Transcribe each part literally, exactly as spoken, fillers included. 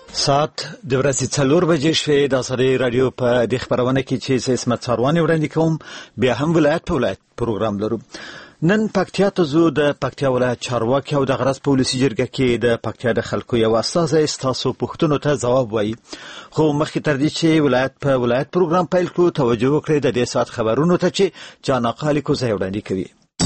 ساعت د ورځې څلور بجې شوې د ازادي رادیو په د خبرونه کې چې اسمت څارواني وړاندې کوم بیا هم ولایت په ولایت پروګرام لرو. نن پکتیا ته زو د پکتیا ولایت چارواکي او د غرض پولیسي جرګه کې د پکتیا د خلکو یو استازی ستاسو پوښتنو ته ځواب وایي. خو مخکې تر دې چې ولایت په ولایت پروګرام پیل کړو توجه وکړئ د دې ساعت خبرونو ته چې جانا قالی کو ځای وړاندې کوي.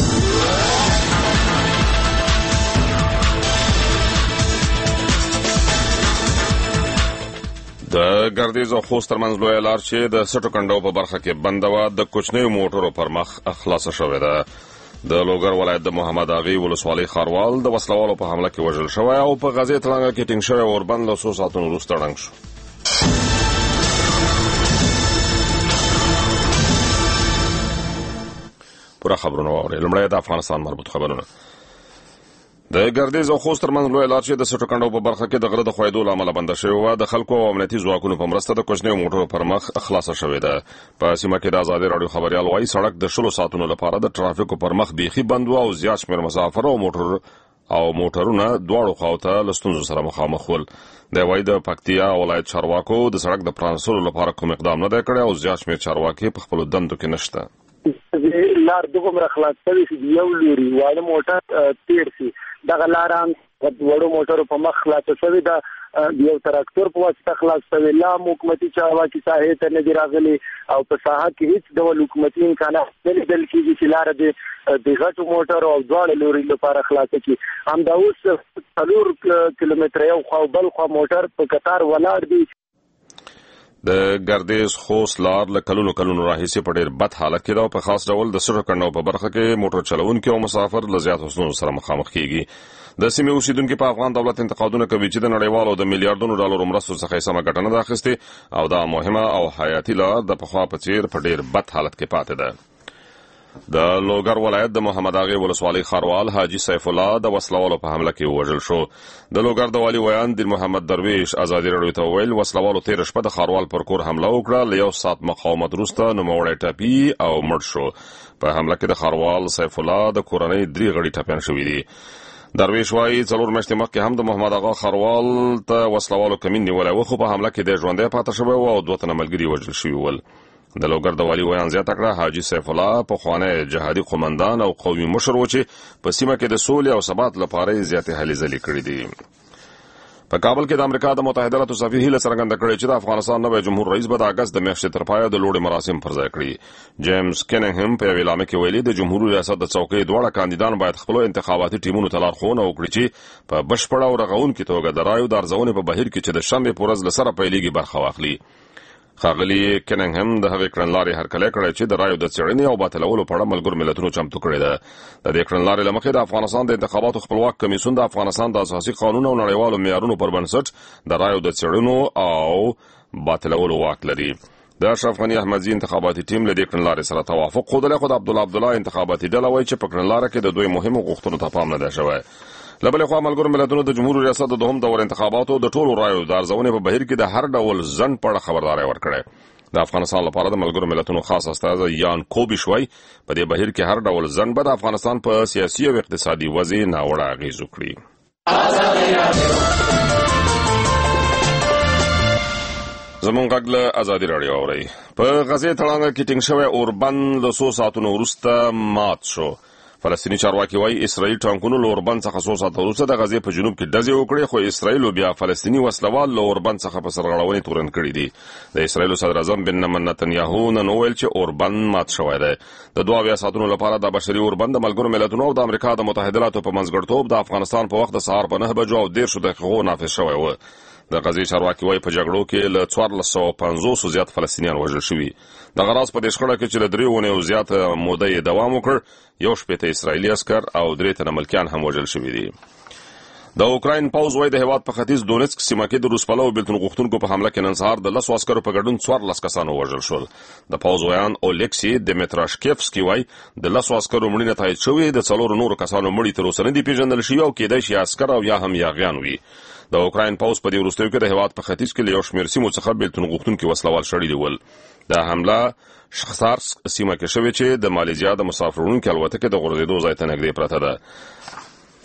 د ګردیز او خوست ترمنځ لویه لار چې د سټو کنډو په برخه کې بنده وه د کوچنیو موټرو پر مخ خلاصه شوې ده. د لوګر ولایت د محمد اغې ولسوالۍ ښاروال د وسلوالو په حمله کې وژل شوی او په غزې تړانګه کې ټینګ شوی اوربند له څو ساعتونو وروسته ړنګ شو. پوره خبرونه واورئ. لومړی د افغانستان مربوط خبرونه. د ګردیز او خوست ترمنځ لویه لار چې د سټو کنډو په برخه کې د غره د ښویېدو له امله بنده شوې وه د خلکو او امنیتي ځواکونو په مرسته د کوچنیو موټرو پر مخ خلاصه شوې ده. په سیمه کې د ازادي راډیو خبریال وایي سړک د شلو ساعتونو لپاره د ټرافیکو پر مخ بیخي بند و او زیات شمېر مسافر او موټر او موټرونه دواړو خواو ته له ستونزو سره مخامخ ول. دی وایي د پکتیا ولایت چارواکو د سړک د پرانیستلو لپاره کوم اقدام نه دی کړی او زیات شمېر چارواکي په خپلو دندو کې نشته. لار دومره خلاص شوې چې یو لوري واړه موټر تیر شي دغه لار هم د وړو موټرو په مخ خلاصه شوې ده. یو تراکتور په واسطه خلاص شوې. لا حکومتي چارواکي ساحې ته نه دي راغلي او په ساحه کې هیڅ ډول حکومتي امکانات نه لیدل کېږي چې لاره د غټو موټرو او دواړو لوري لپاره خلاصه کړي. همدا اوس څلور کیلومتره یو خوا او بل خوا موټر په قطار ولاړ دي. د ګردیز خوست لار له کلونو کلونو راهیسې په ډېر بد حالت کې ده او په خاص ډول د سټو کنډو په برخه کې موټر چلوونکي او مسافر له زیاتو ستونزو سره مخامخ کېږي. د سیمې اوسیدونکي په افغان دولت انتقادونه کوي چې د نړیوالو د میلیارډونو ډالرو مرستو څخه یې سمه ګټه نه ده اخیستې او دا مهمه او حیاتي لار د پخوا په څېر په ډېر بد حالت کې پاتې ده. د لوګر ولایت د محمد اغې ولسوالۍ ښاروال حاجي سیف الله د وسلوالو په حمله کې ووژل شو. د لوګر د والي ویان دیر محمد درویش ازادي راډیو ته وویل وسلوالو تېره شپه د ښاروال پر کور حمله وکړه. له یو ساعت مقاومت وروسته نوموړی ټپي او مړ شو. په حمله کې د ښاروال سیف الله د کورنۍ درې غړي ټپیان شوي دي. درویش وایي څلور میاشتې مخکې هم د محمد اغا ښاروال ته وسلوالو کمین نیولی و خو په حمله کې دی ژوندی پاتې شوی و او دوه تنه ملګري وژل شوي ول. د لوګر د والي ویان زیاته کړه حاجي سیف الله پخوانی جهادي قومندان او قومي مشر و چې په سیمه کې د سولې او ثبات لپاره یې زیاتې هلې ځلې کړې دي. په کابل کې د امریکا د متحده ایالاتو سفیر هیله څرګنده کړې چې د افغانستان نوی جمهور رئیس به د اګست د میاشتې تر پایه د لوړې مراسم پر ځای کړي. جیمز کیننګهم په یوې اعلامیه کې ویلي د جمهوریت ریاست د څوکۍ دواړه کاندیدان باید خپلو انتخاباتي ټیمونو ته لارښوونه وکړي چې په بشپړه او رغونکې توګه د رایو د ارزونې په بهیر کې چې د شنبې په ورځ له سره پیلېږي برخه واخلي. ښاغلي کیننګهم د هغې کړنلارې هرکلی کړی چې د رایو د څېړنې او باطلولو په اړه ملګرو ملتونو چمتو کړې ده. د دې کړنلارې له مخې د افغانستان د انتخاباتو خپلواک کمیسیون د افغانستان د اساسي قانون او نړیوالو معیارونو پر بنسټ د رایو د څېړنو او باطلولو واک لري. د اشرف غني احمدزي انتخاباتي ټیم له دې کړنلارې سره توافق ښودلی خو د عبدالله عبدالله انتخاباتي ډله وایي چې په کړنلاره کې د دوی مهمو غوښتنو ته پام نه دی شوی. له بلې خوا ملګرو ملتونو د جمهور ریاست د دوهم دور انتخاباتو د ټولو رایو د ارزونې په بهیر کې د هر ډول ځنډ په اړه خبرداری ورکړی. د افغانستان لپاره د ملګرو ملتونو خاص استازی یان کوبیش وایي په دې بهیر کې هر ډول ځنډ به د افغانستان په سیاسي او اقتصادي وضع ناوړه اغېز وکړي. زمونږ غږ له ازادي راډیو اورئ. په غزې تړانګه کې ټینګ شوی اوربند له څو ساعتونو وروسته مات شو. فلسطیني چارواکي وایي اسرائیل ټانکونو له اوربند څخه څو ساعته وروسته د غزې په جنوب کې ډزې وکړې خو اسرائیلو بیا فلسطیني وسلوال له اوربند څخه په سرغړونې تورن کړي دي. د اسرائیلو صدر اعظم بنیامین نتنیاهو نن وویل چې اوربند مات شوی دی. د دوه اویا ساعتونو لپاره د بشري اوربند د ملګرو ملتونو او د امریکا د متحده ایالاتو په منځګړیتوب د افغانستان په وخت د سهار په نهه بجو او دېرشو دقیقو نافذ شوی و. د غزې چارواکي وایي په جګړو کې له څوارلس سوه پنځوسو زیات فلسطینیان وژل شوي. دغه راز په دې شخړه کې چې له درې اونیو زیاته موده یې دوام وکړ یو شپېته اسرائیلي عسکر او درې تنه ملکیان هم وژل شوي دي. د اوکراین پوځ وایي د هېواد په ختیځ دونیڅک سیمه کې د روس پلوو بېلتون غوښتونکو په حمله کې نن سهار د لسو عسکرو په ګډون څوارلس کسان ووژل شول. د پوځ ویان اولیکسي دمیتراشکیفسکي وایي د لسو عسکرو مړینه تایید شوې د څلورو نورو کسانو مړي تر اوسه نه دي پېژندل شوي او کېدای شي عسکر او یا هم یاغیان وي. د اوکراین پوځ په دې وروستیو کې د هېواد په ختیځ کې له یو شمېر سیمو څخه بېلتون غوښتونکي وسلوال شړلي ول. دا حمله شخصارسک سیمه کې شوې چې د مالیزیا د مسافروړونکو الوتکې د غورځېدو ځای ته نږدې پرته ده.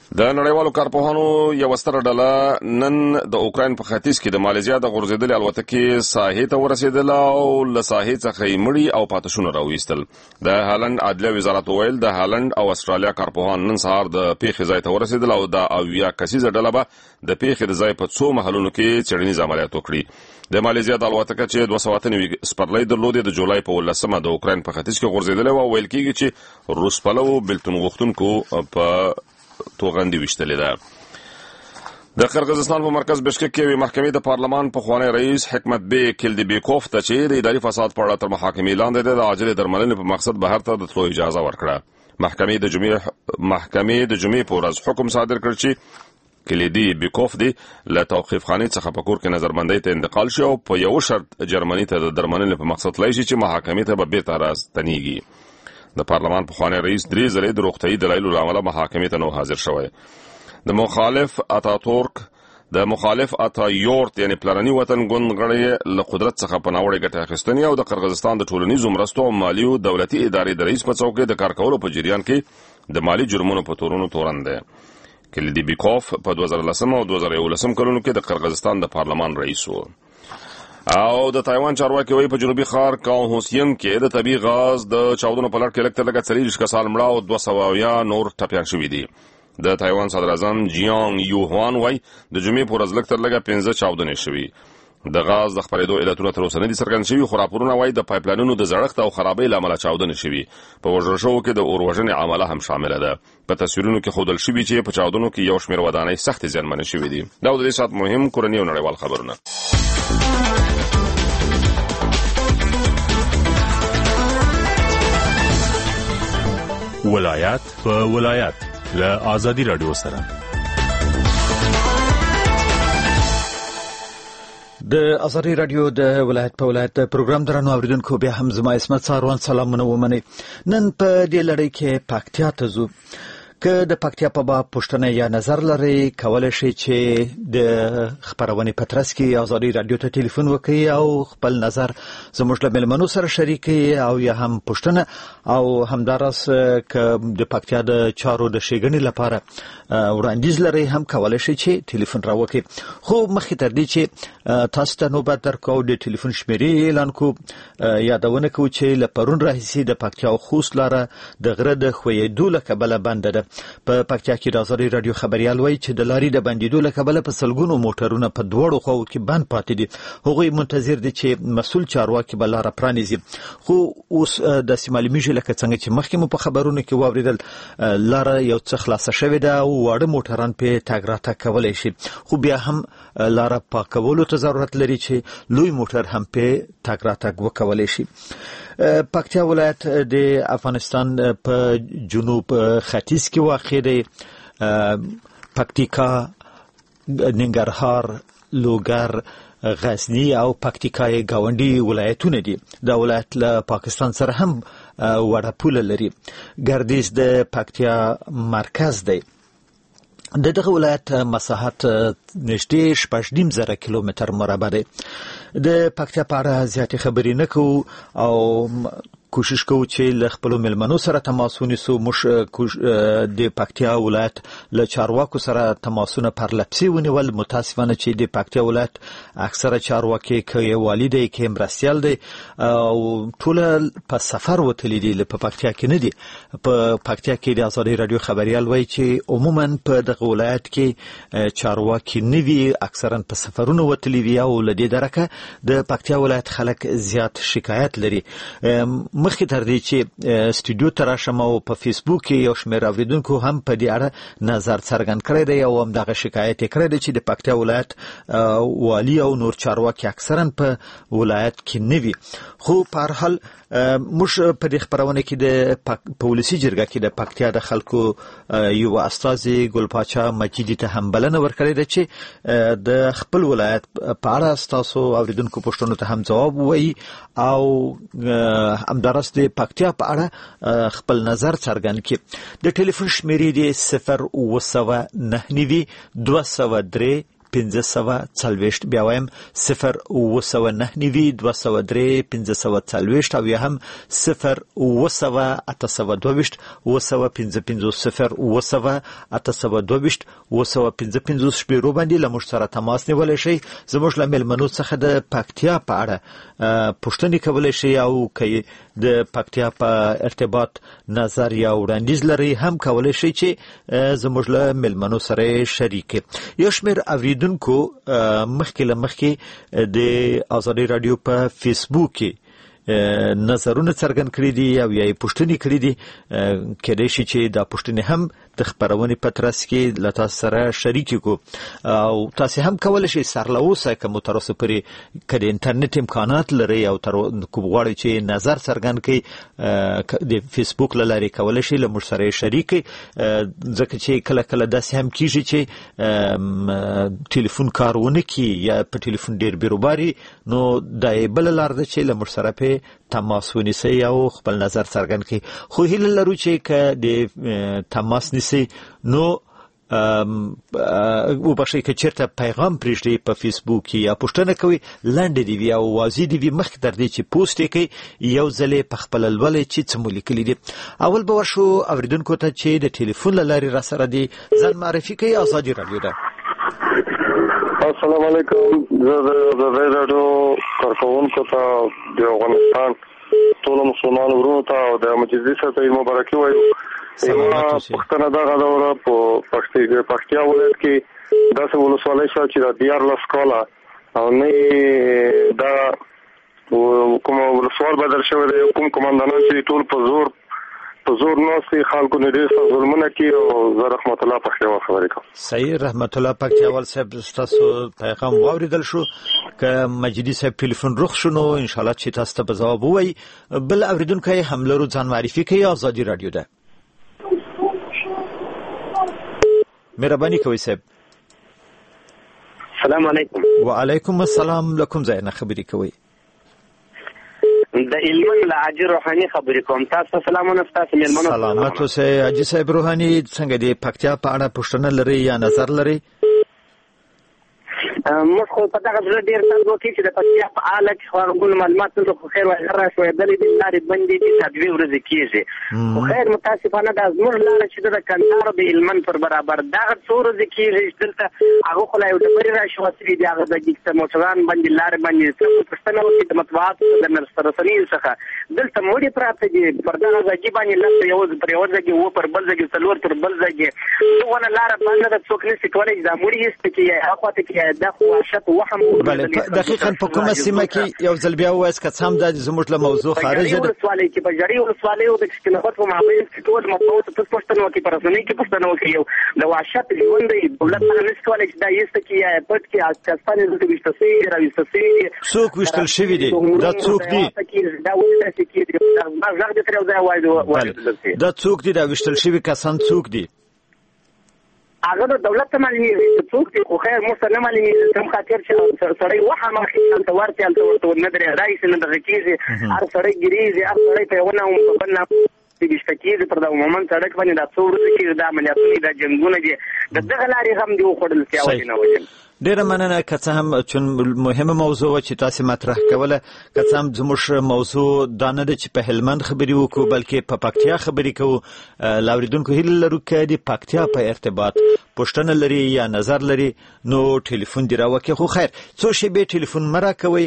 د نړیوالو کارپوهانو یو ستر ډله نن د اوکراین په ختیځ کې د مالیزیا د غورځېدلې الوتکې ساحې ته ورسېدله او له ساحې څخه یې مړي او پاتشونه راویستل. د هالند عدلیه وزارت وویل د هالند او استرالیا کارپوهان نن سهار د پیښې ځای ته ورسېدل او د اویا کسیزه ډله به د پیښې د ځای په څو محلونو کې څېړنیز عملیات وکړي. د مالیزیا د الوتکه چې دوه سوه اته نوي سپرلۍ درلودې د جولای په ولسمه د اوکراین په ختیځ کې غورځېدلې وه. ویل کېږي چې روس پلوو بېلتون غوښتونکو په توغندي وشتلې ده. د قرغیزستان په مرکز بشکک کې یوې محکمې د پارلمان پخوانی رئیس حکمت بیک کلدیبیکوف ته چې د اداري فساد په اړه تر محاکمې لاندې دی د عاجلې درملنې په مقصد بهر ته د تلو اجازه ورکړه. محکمې د جمعې محکمې د جمعې په ورځ حکم صادر کړ چې کلیدي بیکوف دی له توقیف خانې څخه په کور کې نظربندۍ ته انتقال شي او په یو شرط جرمني ته د درملنې په مقصد تللی شي چې محاکمې ته به بیرته راستنیږي. د پارلمان پخوانی رئیس درې ځلې د روغتیايي دلایلو له امله محاکمې ته نو حاضر شوی. د مخالف اتاتورک د مخالف اتایورت یعنی پلرني وطن ګوند غړي له قدرت څخه په ناوړه ګټه اخیستنې او د قرغیزستان د ټولنیزو مرستو او مالیو دولتي ادارې د رئیس په څوکۍ د کار کولو په جریان کې د مالی جرمونو په تورونو تورن دی. کلیدي بیکوف په دوه زره لسم او دوه زره یولسم کلونو کې د قرغیزستان د پارلمان رئیس و. او د تایوان چارواکي وایي په جنوبي ښار کاوهوسین کې د طبیعي غاز د چاودنو په لړ کې لږ تر لږه څلېرویشت کسان مړه او دوه سوه اویا نور ټپیان شوي دي. د تایوان صدراعظم جیانګ یوهوان وایي د جمعې په ورځ لږ تر لږه پنځه چاودنې شوي. د غاز د خپرېدو علتونه تر اوسه نه دي څرګند شوي خو راپورونه وایي د پایپلاینونو د زړښت او خرابۍ له امله چاودنې شوي. په وژل شوو کې د اور وژنې عمله هم شامله ده. په تصویرونو کې ښودل شوي چې په چاودنو کې یو شمېر ودانۍ سختې زیانمنې شوي دي. دا د دې ساعت مهم کورني او نړیوال خبرونه. ولایت په ولایت له آزادي رادیو سره د آزادي رادیو د ولایت په ولایت پروګرام درنو اوریدونکو بیا هم زما اسمت ساروان سلامونه ومني. نن په دې لړۍ کې پکتیا ته ځو. که د پکتیا په باب پوښتنه یا نظر لري کولای شئ چې د خبرونې په ترڅ کې آزادي رادیو ته ټلیفون وکړئ او خپل نظر زموږ له مېلمنو سره شریک کړئ او یا هم پوښتنه او همداراز که د پکتیا د چارو د ښېګڼې لپاره وړاندیز لري هم کولای شئ چې ټلیفون راوکړئ. خو مخکې تر دې چې تاسو ته نوبت درکوو د ټلیفون شمیرې اعلان کوو یادونه کوو چې له پرون راهیسې د پکتیا او خوست لاره د غره د ښویېدو له کبله بنده ده. په پکتیا کې د آزادي رادیو خبريال وایي چې د لارې د بندېدو له کبله په سلګونو موټرونه په دواړو خواو کې بند پاتې دي. هغوی منتظر دي چې مسؤل چارواکي به لاره پرانیزي. خو اوس داسې معلومیږي لکه څنګه چې مخکې مو په خبرونو کې واورېدل لاره یو څه خلاصه شوې ده او واړه موټران پې تګ راتګ کولی شي. خو بیا هم لاره پاکولو ته ضرورت لري چې لوی موټر هم پې تګ راتګ وکولی شي. پکتیا ولایت د افغانستان په جنوب ختیځ کې واقع دی. پکتیکا، ننګرهار، لوګر، غزنی او پکتیکا گاونډي ولایتونه دي. دا ولایت له پاکستان سره هم وړه پوله لري. ګردیز د پکتیا مرکز دی. د دغه ولایت مساحت نږدې شپږ نیم زره کیلومتر مربع دی. د پکتیا په اړه زیاتې خبرې نه کوو او کوشش کوو چې له خپلو مېلمنو سره تماس ونیسو. موږ د پکتیا ولایت له چارواکو سره تماسونه پرلپسې ونیول. متاسفانه چې د پکتیا ولایت اکثره چارواکي که یې والي دی که یې مرستیال دی او ټوله په سفر وتلي دي، په پکتیا کې نه دي. په پکتیا کې د آزادي رادیو خبريال وایي چې عموما په دغه ولایت کې چارواکي نه وي، اکثرا په سفرونو وتلي وي او له دې درکه د پکتیا ولایت خلک زیات شکایت لري. مخکې تر دې چې سټوډیو ته راشم او په فیسبوک کې یو شمېر اوریدونکو هم په دې اړه نظر څرګند کړی دی او همدغه شکایت یې کړی دی چې د پکتیا ولایت والي او نور چارواکي اکثرا په ولایت کې نه وي. خو په هر حال موږ په دې خبرونه کې د په ولسي جرګه کې د پکتیا د خلکو یو استازي ګل پاچا مجیدي ته هم بلنه ورکړې ده چې د خپل ولایت په اړه تاسو اوریدونکو پوښتنو ته هم ځواب وایي او همدارس د پکتیا په اړه خپل نظر څرګند کړي. د ټلیفون شمیرې دی صفر اوه سوه نهه نوي دوه سوه درې پنځه سوه څلوېښت، بیا وایم صفر اوه سوه نهه نوي دوه سوه درې پنځه سوه څلوېښت او یا هم صفر اوه سوه اته سوه دوه ویشت اوه سوه پنځه پنځوس صفر اوه سوه اته سوه دوه ویشت اوه سوه پنځه پنځوس شمیرو باندې له موږ سره تماس نیولی شئ. زموږ له مېلمنو څخه د پکتیا په اړه پوښتنې کولی شئ او که د پکتیا په ارتباط نظر یا وړاندیز لري هم کولی شئ چې زموږ له مېلمنو سره شریک کړئ. یو شمېر اوریدونکو مخکې له مخکې د آزادۍ راډیو په فیسبوک کې نظرونه څرګند کړي دي او یا یې پوښتنې کړي دي. کېدای شي چې دا پوښتنې هم د خپرونې په ترڅ کې له تاسو سره شریکې کړو او تاسو هم کولی شئ سر له اوسه که مو تر اوسه پورې که د انټرنیټ امکانات لرئ او کوم غواړئ چې نظر څرګند کړئ د فیسبوک له لارې کولی شئ له موږ سره یې شریک کړئ، ځکه چې کله کله داسې هم کېږي چې ټلیفون کار ونه کړي یا په ټلیفون ډېر بیروباري، نو دا یې بله لار ده چې له موږ سره پې تماس ونیسئ او خپل نظر څرګند کړئ. خو هیله لرو چې که د تماس نیسئ نو وبخښئ که چېرته پیغام پرېږدئ په فیسبوک کې یا پوښتنه کوئ لنډه دې وي او واضح دې وي، مخکې تر دې چې پوسټ یې کوئ یو ځل یې پخپله لولئ چې څه مو لیکلي دي. اول به ورشو اورېدونکو ته چې د ټلیفون له لارې را سره دي ځان معرفي کوي. ازادي راډیو ده. السلام علیکم. زه د آزادۍ راډیو کارکوونکو ته د افغانستان ټولو مسلمانو ورونو ته او د مجلس صاحب ته مبارکي وایو. زما پوښتنه دغه دوره په پکتیا ولایت کې داسې ولسوالۍ شوه چې د دیارلس کاله او نه دا کوم ولسوال بدل شوی دی، کوم قومندانان چې ټول په زور په زور ناستي خلکو نه ډېر ظلمونه کوي او زه رحمت الله پکتیاوال خبرې کوم. صحیح، رحمت الله پکتیاوال صاحب ستاسو پیغام واورېدل شو. که مجیدي صاحب ټلیفون رخ شو نو انشاءالله چې تاسو ته به ځواب ووایي. بل اورېدونکی هم لرو، ځان معرفي کوي. ازادي راډیو ده. مهرباني کوئ صاحب. السلام علیکم. وعلیکم السلام. له کوم ځای نه خبرې کوئ؟ د علمي له حاجي روحاني خبرې کوم. تاسو سلامونه تاسو مېلمنو. سلامت اوسئ حاجي صاحب روحاني. څنګه د پکتیا په اړه پوښتنه لرئ یا نظر لرئ؟ موږ خو په دغه ځل ډېر څنګه وکړي چې د پکتیا په اړه کې خو معلومات نو خو خیر وای را شوې دلې د لارې بندې دي چې دوی ورځې کېږي. خو خیر متاسفانه دا زموږ لاره چې د کندهار د علمن پر برابر دغه څو ورځې کېږي چې دلته هغه خو لا یو ډبرې را شوې دي، هغه د ګیکته موټران باندې لارې باندې څه پوښتنه وکړي د مطبوعاتو د رسنیو څخه دلته موړي پراته دي پر دغه ځای باندې لکه یو پر یو ځای و پر بل ځای څلور پر بل ځای ونه لاره باندې د څوک نشي کولای دا موړي هیڅ کې هغه ته کې دا خو شت وهم. بله دقیقاً په کومه سیمه کې یو ځل بیا ووایاست که څه هم دا زموږ له موضوع خارجه ده؟ ولسوالۍ کې په جړۍ ولسوالۍ او د کشکینخوت په مابین کې ټول مطبوعات ته پوښتنه وکړي، په رسنیو کې پوښتنه وکړي. یو د وحشت ژوند دی، دولت هغه نشي کولای چې دا ایسته کې یا پټ کې کسانې دلته ویشته شوي دي راویسته شوي دي. څوک ویشتل شوي دي؟ دا څوک دي؟ دا ولې داسې کېږي؟ غږ دې ترې یو ځای وایي. دا څوک دي؟ دا ویشتل شوي کسان څوک دي؟ هغه د دولت ته معلومیږي څوک دي، خو خیر موږ ته نه معلومیږي کوم خاطر چې سړی وهمه هلته ورتې هلته ورته ونه درې رایسي نه دغه کېږي. هر سړی ګریږي، هر سړی په یوه نه په بل نه ویشته کېږي. پر دا عموما سړک باندې دا څو ورځې کېږي دا عملیاتونه دا جنګونه دي د دغه لارې هم دي وخوړل چې اولې نه وجل. ډیره مننه. که څه هم چون مهمه موضوع و چې تاسو مطرح کوله، که څه هم زموږ موضوع دا نه ده چې په هلمند خبرې وکړو بلکې په پکتیا خبرې کوو. لاوریدونکو هیله لرو که د پکتیا په ارتباط پوښتنه لري یا نظر لري نو ټلیفون دی راوکړئ. خو خیر څو شیبې ټلیفون مه راکوئ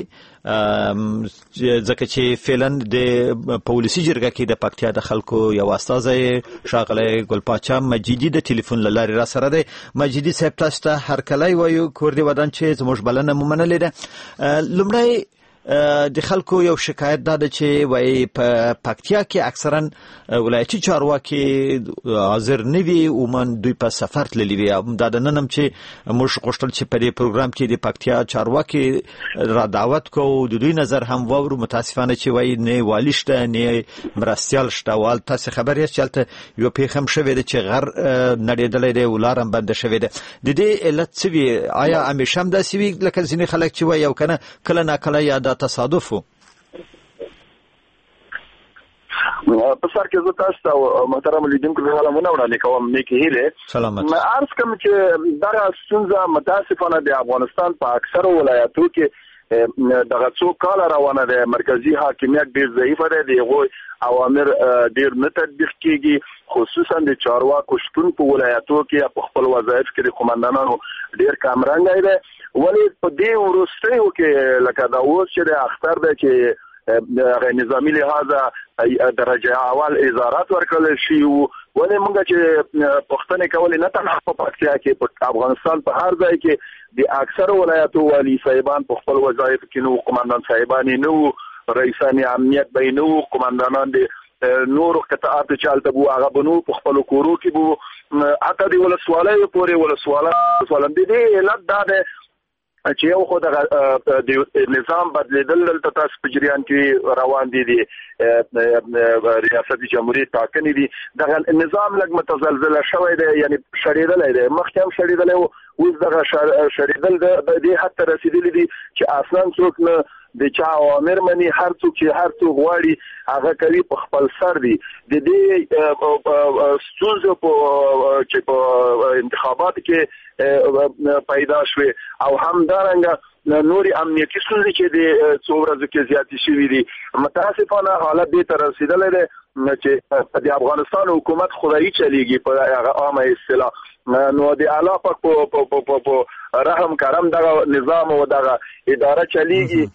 ځکه چې فعلا د پولیسي جرګه کې د پکتیا د خلکو یو استازی ښاغلی ګلپاچا مجیدي د ټلیفون له لارې را سره دی. مجیدي صاحب تاسو ته هرکلی وایو کور دې ودان چې زموږ بلنه مو منلې ده. لومړی د خلکو یو شکایت دا ده چې وایي په پکتیا کې اکثرا ولایتي چارواکي حاضر نه وي، عموما دوی په سفر تللي وي. دا د نن هم چې موږ غوښتل چې په دې پروګرام کې د پکتیا چارواکي را دعوت کوو، د دوی نظر هم واورو. متاسفانه چې وایي نه والي شته نه مرستیال شته. وال تاسې خبر یاست چې هلته یوه پېښه هم شوې ده چې غر نړېدلی دی او لار هم بنده شوې ده. د دې علت څه وي؟ آیا همیشه هم داسې وي لکه ځینې خلک چې وایي او که نه کله ناکله یا دا تصادف و؟ په سر کې زه تاسو ته محترم لیدونکو سلامونه وړاندې کوم نیکی هیله سلامت ما عرض کوم چې دا ستونزه متاسفانه د افغانستان په اکثر ولایاتو کې دغه څو کال روانه ده. مرکزی حاکمیت ډیر ضعیف دی، دغه اوامر ډیر نه تطبیق کیږي، خصوصا د چارواکو شتون په ولایاتو کې په خپل وظایف کې د قومندانانو ډیر کمرنګ دی. ولی په دې ورستیو کې لکه دا اوس چې د اختر ده چې د نظامی لحاظه درجه اول ازارات ورکړل شي، ولې موږ چې پښتنه کولې نه تنها په پکتیا کې په افغانستان په هر ځای کې د اکثر ولایتو والی صاحبان په خپل وظایف کې نو قومندان صاحبان نو رئیسان امنیت بینو قومندانان د نور قطاعات چالت بو هغه بنو په خپل کورو کې بو اته دی ول سوالای پورې ول سوالای سوالم دي علت دا ده چې یو خو د نظام بدلیدل دلته تاسو په جریان کې روان دي دي ریاست جمهوریت ټاکنې دي دغه نظام لږ متزلزل شوی دی، یعنی شریدل دی، مخکې هم شریدل او اوس دغه شریدل د دې حد ته رسیدلی دي چې اصلا څوک نه د چا اوامر مني، هر څوک چې هر څوک غواړي هغه کوي په خپل سر دي. د دې ستونزو په چې په انتخابات کې پیدا شوه او همدارنګه نوري امنیتي ستونزې چې د څو ورځې کې زیاتې شوې دي. متاسفانه حالت دې ته رسیدلی دی چې د افغانستان حکومت خدایي چلیږي په هغه عامه اصطلاح، نو د اعلی په رحم کرم دغه نظام او دغه اداره چلیږي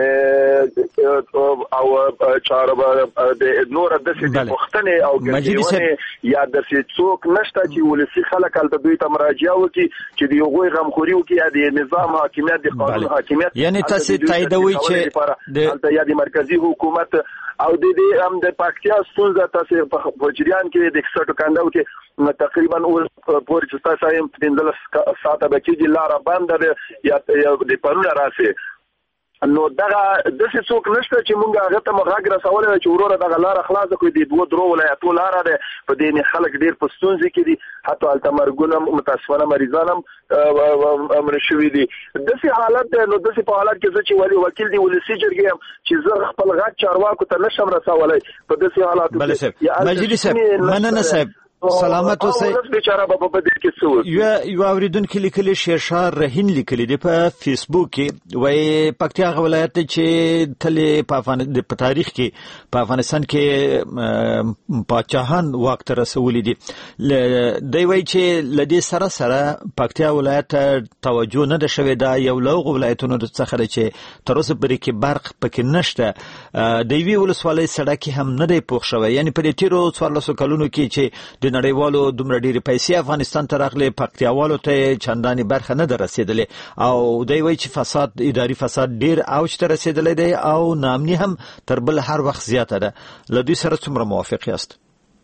او چارو د نور د څه پښتنه او ګډونه یا د څوک نشته چې ولسی خلک ال دوی ته مراجعه وکړي چې دی غوي غمخوري وکړي د نظام حاکمیت د قانون حاکمیت، یعنی تاسو تاییدوي چې د یا د مرکزی حکومت او د دې هم د پکتیا ستونزه تاسو په جریان کې د اکسټو کانداو کې تقریبا اول پور چې تاسو هم پندل ساته بچی لار بند ده یا د پرونه راسي، نو دغه د څه څوک نشته چې مونږ هغه ته مغاګ رسول چې وروره دغه لار خلاص کړي د دوه درو ولایتو لار ده په دې خلک ډیر پښتونځي کې دي، حتی التمرګونه متاسفانه مریضان هم امر شوی دي. د څه حالت ده نو د څه په حالت کې چې ولی وکیل دی ولسی جرګې چې زه خپل غږ چارواکو ته نشم رسولای په دې حالاتو کې. مجلس صاحب مننه صاحب سلامت اوسئ. یو یو اوریدونکو لیکلي شیرشاه رهین لیکلي دی په فیسبوک کې وای پکتیا ولایت چې تل په افغان د تاریخ کې په افغانستان کې پاچاهان واک ته رسولي دي. دوی وای چې لدې سره سره پکتیا ولایت توجه نه ده شوې، دا یو لوغ ولایتونو څخه چې تر اوسه پرې کې برق پکې نشته، د وی ولسوالۍ سړک هم نه دی پوښ شوی، یعنی په دې تیرو څوارلسو کلونو کې چې د نړیوالو دومره ډېرې پیسې افغانستان ته راغلي پکتیاوالو ته چندانې برخه نه ده رسېدلې، او دوی وایي چې فساد اداري فساد ډېر اوج ته رسېدلی دی او ناامني هم تر بل هر وخت زیاته ده. له دوی سره څومره موافق یاست؟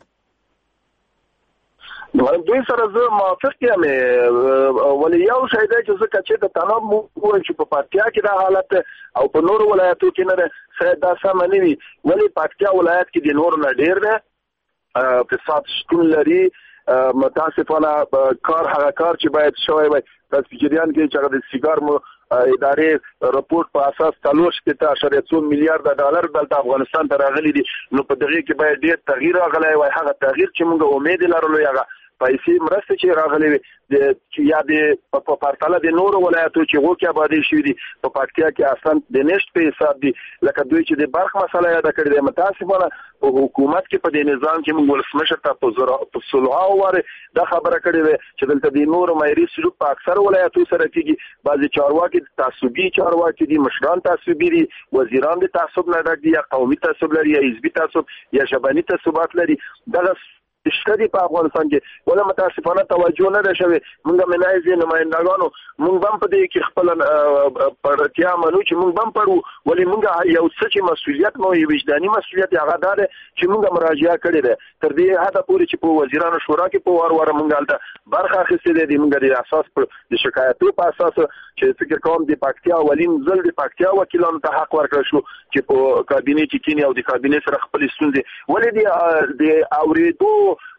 دوی سره زه موافق یم، ولې یو شی دی چې ځکه چې د تناب مو چې په پکتیا کې دا حالت او په نورو ولایتو کې نه ده شاید دا سمه نه وي، ولې پکتیا ولایت کې د نورو نه ډېر ده فساد شتون لري. متاسفانه کار هغه کار چې باید شوی وي تاسو په جریان کې چې د سیګار مو ادارې رپورت په اساس تلوش کې ته اشاریه څو میلیارډ ډالر دلته افغانستان ته راغلي دي، نو په دغه کې باید ډېر تغییر راغلی وي. هغه تغییر چې موږ امید لرلو هغه پیسې مرسته چې راغلي وي چې یا د په پرتله د نورو ولایتو چې غوکه آبادی شوي دي په پکتیا کې اصلا د نشټ په حساب دي، لکه دوی چې د برخ مسله یاد کړی دی. متاسفانه په حکومت کې په دې نظام کې موږ ولسمشر ته په زرا په صلح واره دا خبره کړې ده چې دلته د نورو مایري سلوک په اکثر ولایتو سره کېږي، بعضي چارواکي تعصبي چارواکي دي، مشران تعصبي دي، وزیران د تعصب نه ډک دي، یا قومي تعصب لري یا حزبي تعصب یا ژبني تعصبات لري. دغه اشتدي په افغانستان کې ولا متاسفانه توجه نه ده شوی. موږ منایزي نمائندګانو موږ هم په دې کې خپل پرتیا منو چې موږ هم پړو، ولې موږ یو څه چې مسؤلیت مو یو وجداني مسؤلیت هغه ده چې موږ مراجعه کړې ده تر دې حد پورې چې په وزیرانو شورا کې په وار وار موږ البته برخه اخیستې ده. موږ د اساس پر د شکایتو په اساس چې فکر کوم د پکتیا ولین زل د پکتیا وکیلانو ته حق ورکړ شو چې په کابینه کې کینی او د کابینه سره خپل ستونزې ولې د د اوریدو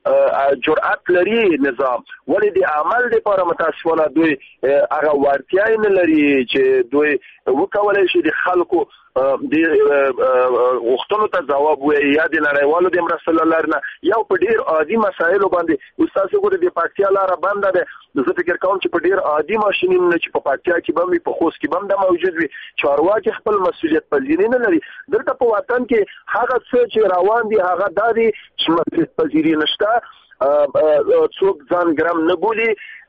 جرأت لري نظام ولې د عمل لپاره متاسفانه دوی هغه وړتیا نه لري چې دوی وکولای شي د خلکو د غوښتنو ته ځواب وایي یا د نړیوالو د مرستو لرنه یو په ډیر عادي مسایلو باندې استاد ګوره د پکتیا لاره بنده ده. زه فکر کوم چې په ډیر عادي ماشینونو چې په پکتیا کې به په خوست کې به د موجود وي چارواکي خپل مسؤلیت پذیری نه لري. دلته په وطن کې هغه څه چې روان دي هغه دادي چې مسؤلیت پذیری نشته. څوک ځان ګرام نه بولي.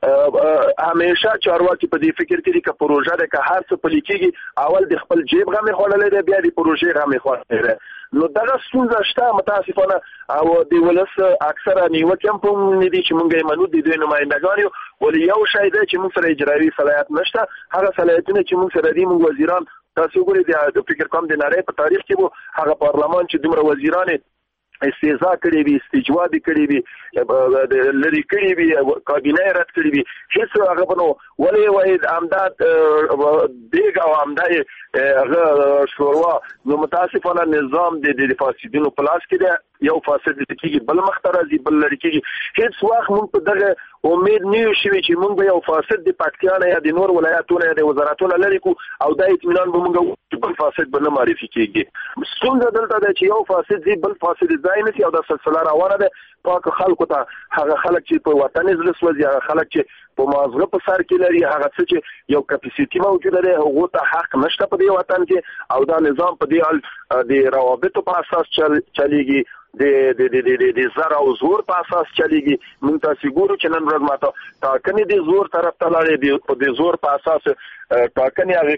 همیشه چارواکي په دې فکر کې دي چې پروژه ده که هر څه پلي کېږي اول د خپل جیب غمې خوړلې ده بیا د پروژې غمې خوړلې ده. نو دغه ستونزه شته متاسفانه او د ولس اکثره نیوکې هم په موږ نه دي چې موږ یې منو د دوی نمایندګان یو ولې یو شی دی چې موږ سره اجرایي صلاحیت نشته. هغه صلاحیتونه چې موږ سره دي موږ وزیران تاسو ګورئ د فکر کوم د نړۍ په تاریخ کې وو هغه پارلمان چې دومره وزیران استیزا کړی وي استجواب کړی وي لری کړی وي کابینه رد کړی وي هیڅ هغه بنو ولې وای امداد دیګ او امدای هغه شوروا نو متاسفانه نظام د فاسدینو پلاس کې دی یو فاسد کېږي بل مخترزي بل لری کېږي هیڅ وخت موږ په دغه امید نه شوي چې موږ به یو فاسد د پکتیا یا د نور ولایتونو یا د وزارتونو لري کو او د اطمینان به موږ بل فاسد به نه معرفي کېږي. څنګه دلته د چې یو فاسد دی بل فاسد ځای نه او د سلسله روانه ده پاک خلکو ته هغه خلک چې په وطن زلس وځي هغه خلک چې په مازغه په سر کې لري هغه څه چې یو کپاسيټي موجوده ده هغه ته حق نشته په دې وطن کې او دا نظام په دې د روابطو په اساس چل چلیږي د د د د د زرا او زور په اساس چلیږي. موږ تاسو ګورو چې نن ورځ ماته ټاکنې د زور طرف ته لاړې دي په د زور په اساس ټاکنې هغه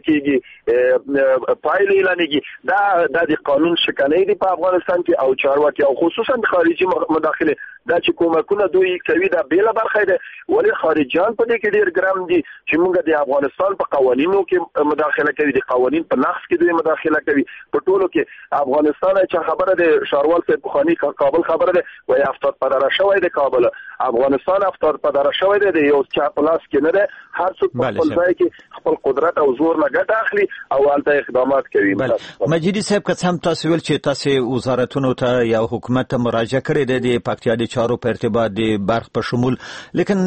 کېږي پایلې اعلانېږي دا د قانون شکنې دي په افغانستان کې او چارواکي او خصوصا خارجي مداخله دا چې کومکونه دوی کوي دا بیل برخه ده ولې خارجيان په دې کې ډېر ګرام دي چې موږ د افغانستان په قوانینو کې مداخله کوي د قوانین په نقض کې دوی مداخله کوي په ټولو کې افغانستان چې خبره ده شاروال صاحب خاني کابل خبره ده وای افتاد پدر شوی ده کابل افغانستان افتاد پدر شوی ده یو چا پلاس کې نه ده هر څوک په خپل ځای کې خپل قدرت او زور نه ګټه اخلي او الته اقدامات کوي. مجیدي صاحب که څم تاسو ول چې تاسو وزارتونو ته یا حکومت ته مراجعه کړې ده د پکتیا د چارو په ارتباط د برخ په شمول لیکن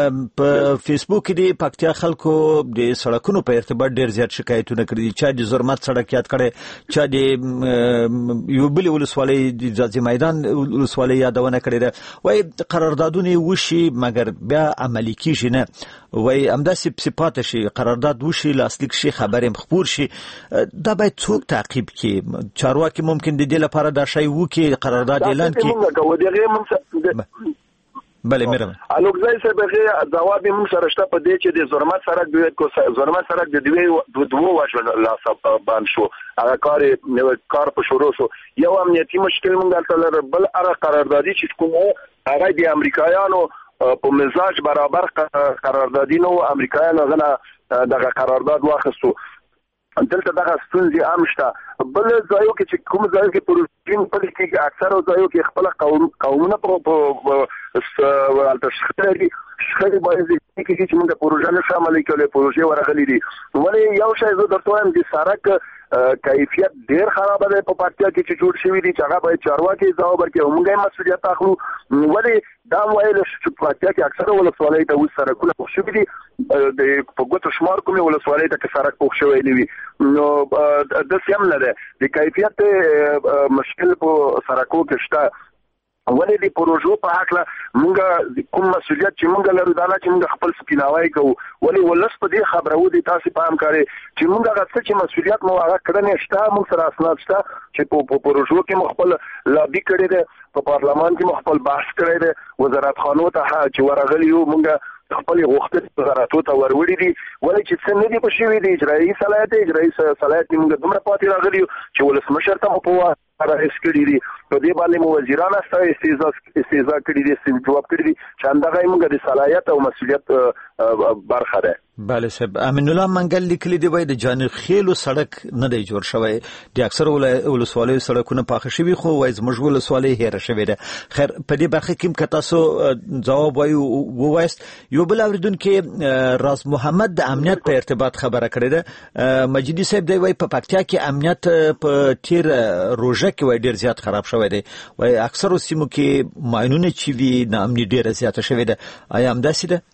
په فیسبوک کې د پکتیا خلکو د سړکونو په ارتباط ډیر زیات شکایتونه کړي چې د زرمت سړک یاد کړي چې د یو بل ولسوالۍ د ځاځي میدان ولسوالۍ یادونه کړي ده وای قراردادونه وشي مګر بیا عملي کیږي نه وای همداسې صفات شي قرارداد وشي لاسلیک شي خبرې مخبور شي دا باید څوک تعقیب کړي چارواکي ممکن د دې لپاره دا شی وکړي قرارداد اعلان کړي. بله میرم الوګزای صاحب هغه ځواب موږ سره شته په دې چې د زرمت سړک دوی کو زرمت سړک د دوی دوه واښو لا سب باندې شو هغه کار کار په شروع شو یو امنیتي مشکل موږ تل بل هغه قراردادي چې کومه هغه د امریکایانو په مزاج برابر قراردادي نو امریکایانو غنا دغه قرارداد واخستو دلته دغه ستونزې عام شته بل ځایو کې چې کوم ځایو کې پروژین په کې اکثره ځایو کې خپل قوم قومونه په ولته شخړې شخړې باندې کې چې موږ پروژه نه شامل کړي پروژه ورغلي دي ولې یو شی زه درته وایم چې سړک کیفیت ډیر خراب دی په پکتیا کې چې جوړ شوی دي چې هغه باید چارواکي ځواب ورکړي او موږ یې مسؤلیت اخلو ولې دا وایي چې پکتیا کې اکثره ولسوالۍ ته وسره کوله خو شوی دي د په ګوتو شمار کومه ولسوالۍ ته کې سړک پوښ شوی دی نو د سیم نه ده د کیفیت مشکل په سړکو کې شته ولې د پروژو په حق موږ کوم مسؤلیت چې موږ لرو دا چې موږ خپل سپیناوي کوو ولې ولس په دې خبرو دي تاسو پام کوئ چې موږ هغه څه چې مسؤلیت مو هغه کړنه شته موږ سره اسناد شته چې په پروژو کې مخبل لابي کړی دی په پارلمان کې مخبل بحث کړی دی وزارت خانو ته چې ورغلی یو موږ خپل غوښتنې وزارتو ته وروړي دي ولې چې څنګه دي په شوی دي اجرایي صلاحیت اجرایي صلاحیت موږ دومره پاتې راغلی چې ولسمشر ته په راځي کړی دي په دې باندې مو وزیران استه استیزا استیزا کړی دي چې جواب کړی دي چې اندغه موږ د صلاحیت او مسؤلیت برخه ده. بله صاحب امین الله منګل لیکلی دی وای د جاني خېلو سړک نه دی جوړ شوی د اکثر ولسوالۍ سړکونه پاخه شوی خو وای زموږ ولسوالۍ هېره شوی ده خیر په دې برخه کې که تاسو ځواب وایو ووایست یو بل اوریدونکو راز محمد د امنیت په ارتباط خبره کړې ده مجیدي صاحب دی وای په پکتیا کې امنیت په تیر روزه وجه کې وای ډیر زیات خراب شوی دی وای اکثر سیمو کې ماینونه چې وی نامني ډیره زیاته شوی ده آیا هم داسې ده؟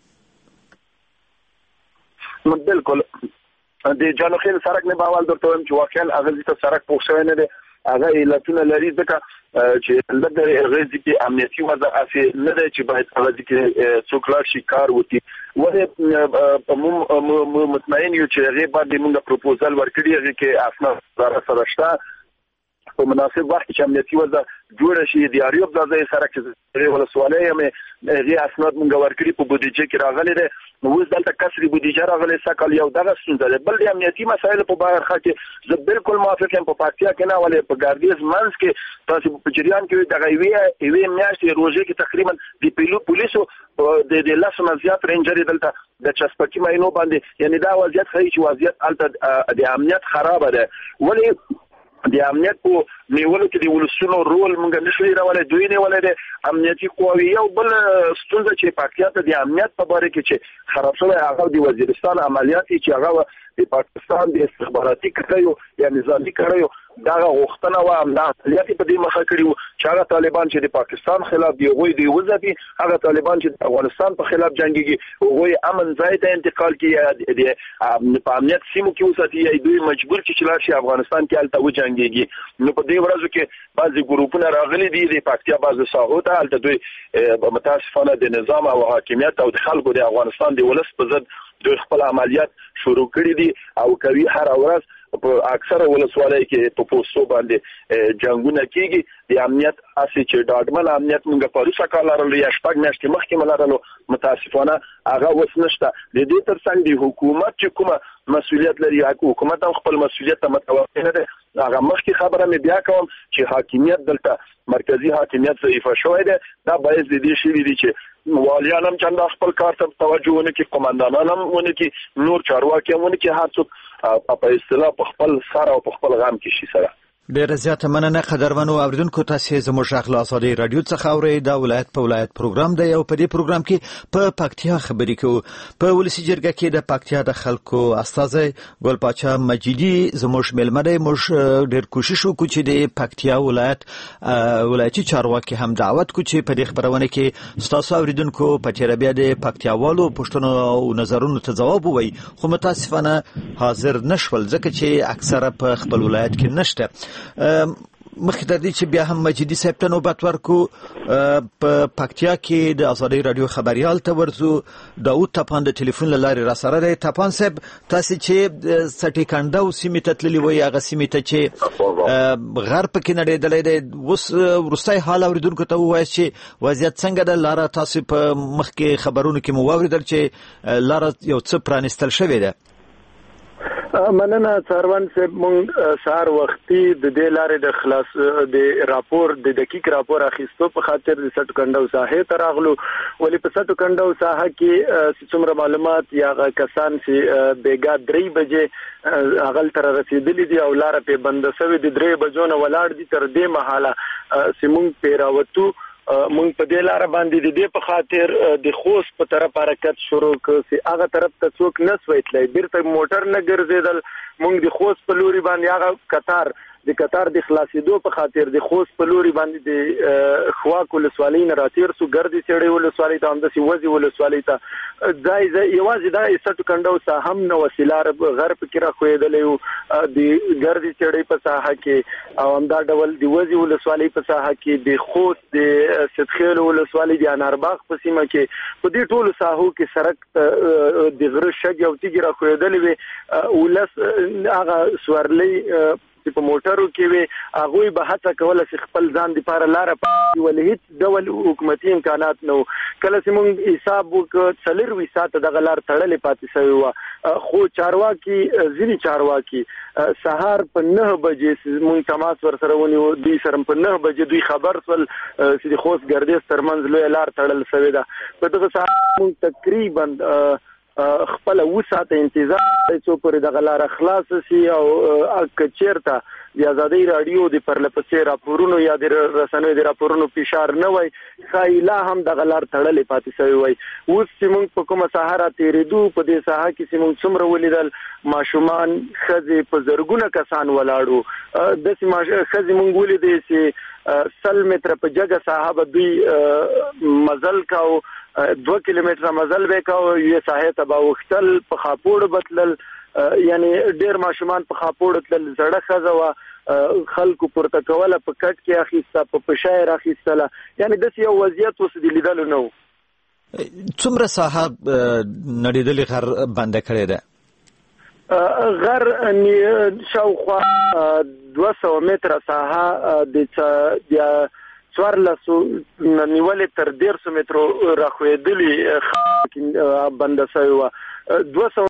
بالکل د جانو خیل سرک نه باول درته وایم چې واقعا هغه ته سرک پوښ شوی نه دی هغه علتونه لري ځکه چې لږ غږی کې امنیتي وضع اسې نه دی چې باید هغه کې څوک لا شي کار وکړي ولې مو مطمئن یو چې هغه باندې موږ پروپوزل ورکړی هغه کې اسناد سره شته په مناسب وخت چې امنیتي وضع جوړ شي د یاریوب د ځای سره چې ولا سوالای مې هغه اسناد موږ ورکړي په بودیجه کې راغلي دي نو اوس دلته کسري بودیجه راغلي سکل یو دغه ستونزه ده بل د امنیتي مسایل په برخه کې زه بالکل موافق یم په پاکستان کې نه ولې په ګاردیز منځ کې تاسو په جریان کې دغه وی وی میاشتې روزه کې تقریبا د پیلو پولیسو د د لاسو زیات رینجر دلته د چسپکی ماینو باندې یعنی دا وضعیت خی چې وضعیت الته د امنیت خراب ده ولې د امنیت په نیولو کې د ولسونو رول موږ نشو راولای دوی نه ولای د امنیتي قوی یو بل ستونزه چې پاکستان د امنیت په اړه کې چې خراب شوی هغه د وزیرستان عملیات چې هغه د پاکستان د استخباراتي کړیو یا نظامی کړیو دا غوښتنه و عملیات په دې مخه کړیو چې هغه طالبان چې د پاکستان خلاف دی وګوي دی وځي هغه طالبان چې د افغانستان په خلاف جنگيږي وګوي امن ځای ته انتقال کوي د په امنیت سیمو کې وساتي دوی مجبور چې لار شي افغانستان کې الته و جنگيږي نو په دې ورځو کې بعضي ګروپونه راغلي دي د پاکستان بعضي ساحو ته الته دوی متاسفانه د نظام او حاکمیت او د خلکو د افغانستان د ولس په ضد دوی خپل عملیات شروع کړي دي او کوي هر ورځ په اکثره ولسوالۍ کې په پوسټو باندې جنگونه کیږي د امنیت اسی چې ډاډمن امنیت موږ په روسا کال لرلو یا شپږ میاشتې مخکې ملارلو متاسفانه هغه وس نشته د دې ترڅنګ د حکومت چې کومه مسؤلیت لري حکومت هم خپل مسؤلیت ته متوجه نه ده هغه مخکې خبره مې بیا کوم چې حاکمیت دلته مرکزی حاکمیت ضعیف شوی ده دا باید د دې شی دي چې والیان هم چنده خپل کار ته توجه ونه کوي قومندانان هم ونه کوي نور چارواکي هم ونه کوي هر څوک په اصطلاح په خپل سر او په خپل غم کې شي سره ډیر زیاته مننه قدرمنو اوریدونکو تاسو زموږ شغله ازادي رادیو څخه اورئ دا ولایت په ولایت پروګرام دی او په دې پروګرام کې په پکتیا خبرې کوو په ولسی جرګه کې د پکتیا د خلکو استاذ ګل پاچا مجیدی زموږ ملمنه موږ ډیر کوشش وکړو چې د پکتیا ولایت ولایتي چارواکي هم دعوت کو چې په دې خبرونه کې تاسو اوریدونکو په تیر بیا د پکتیاوالو پښتنو او نظرونو ته جواب ووي خو متاسفانه حاضر نشول ځکه چې اکثره په خپل ولایت کې نشته مخکې تر دې چې بیا هم مجیدي صاحب ته نوبت ورکو په پکتیا کې د ازادي رادیو خبريال ته ورزو داود تپان د ټلیفون له لارې را سره دی تپان صاحب تاسو چې سټی کانډا او سیمه تتللی وي هغه سیمه ته چې غرب کې نړیدلې ده وس ورستای حال اوریدونکو ته وایي چې وضعیت څنګه ده لاره تاسو په مخکې خبرونو کې مو واوریدل چې لاره یو څه پرانستل شوې ده مننه څاروان صاحب مونږ سهار وختي د دې لارې د خلاص د راپور د دقیق راپور اخیستو په خاطر د سټو کنډو ساحه ته راغلو ولې په سټو کنډو ساحه کې څومره معلومات یا کسان چې بیګا درې بجې اغل تر رسیدلې دي او لار په بند شوی د درې بجو نه ولاړ دي تر دې مهاله سیمون پیراوتو مونږ په دې لار باندې د دې په خاطر د خوست په طرف حرکت شروع کړ چې هغه طرف ته څوک نسوي تلای بیرته موټر نه ګرځیدل مونږ د خوست په لوري باندې هغه قطار د قطار د خلاصېدو په خاطر د خوست په لوري باندې د خواک ولسوالۍ نه راتیر سو ګرځي چړې ولسوالۍ ته همداسي وځي ولسوالۍ ته ځای ځای یوازې دا سټو کنډو ساحه هم نو وسیله غرب کې را خوېدلې د ګرځي چړې په ساحه کې او همدا ډول د وځي ولسوالۍ په ساحه کې د خوست د ستخیل ولسوالۍ د انارباغ په سیمه کې په دې ټولو ساحو کې سړک د غره شګ او تیګ را خوېدلې وي ولس هغه سورلې په موټرو کې وي هغه به هڅه کوله چې خپل ځان د لپاره لار په ولې ډول حکومتي امکانات نو کله چې موږ حساب وکړ څلور وی ساعت د غلار تړلې پاتې شوی و خو چارواکي ځینی چارواکي سهار په نه بجې موږ تماس ور سره ونیو دوی سره په نه بجې دوی خبر ول چې د خوست ګردیز ترمنځ لوی لار تړل شوی ده په دغه سهار موږ تقریبا خپل وساته انتظار څو پر د غلار خلاص سي او کچیرته د ازادي رادیو د پرلپسې راپورونو یا د رسنیو د راپورونو فشار نه وای خایلا هم د غلار تړلې پاتې شوی وای. اوس چې موږ په کومه سهارا تیرېدو په دې ساحه کې چې موږ څومره ولیدل ماشومان ښځې په زرګونه کسان ولاړو د سیمه ښځې موږ ولیدې چې سل متره په جګه ساحه به دوی مزل کاو دو کیلومتره مزل وکاو یې ساحه ته به وختل په خاپوړ بتلل یعنی ډیر ماشومان په خاپوړ تل زړه خزه خلکو پورته کوله په کټ کې اخیسته په پشایر اخیستله یعنی د یو وضعیت اوس د لیدلو نو. څومره ساحه نړیدلې غر بنده کړې ده؟ غر شاوخوا دوه سوه متره ساحه د څوارلسو نیولې تر ډېر سو مترو راخوېدلې بنده شوې وه. دوه سوه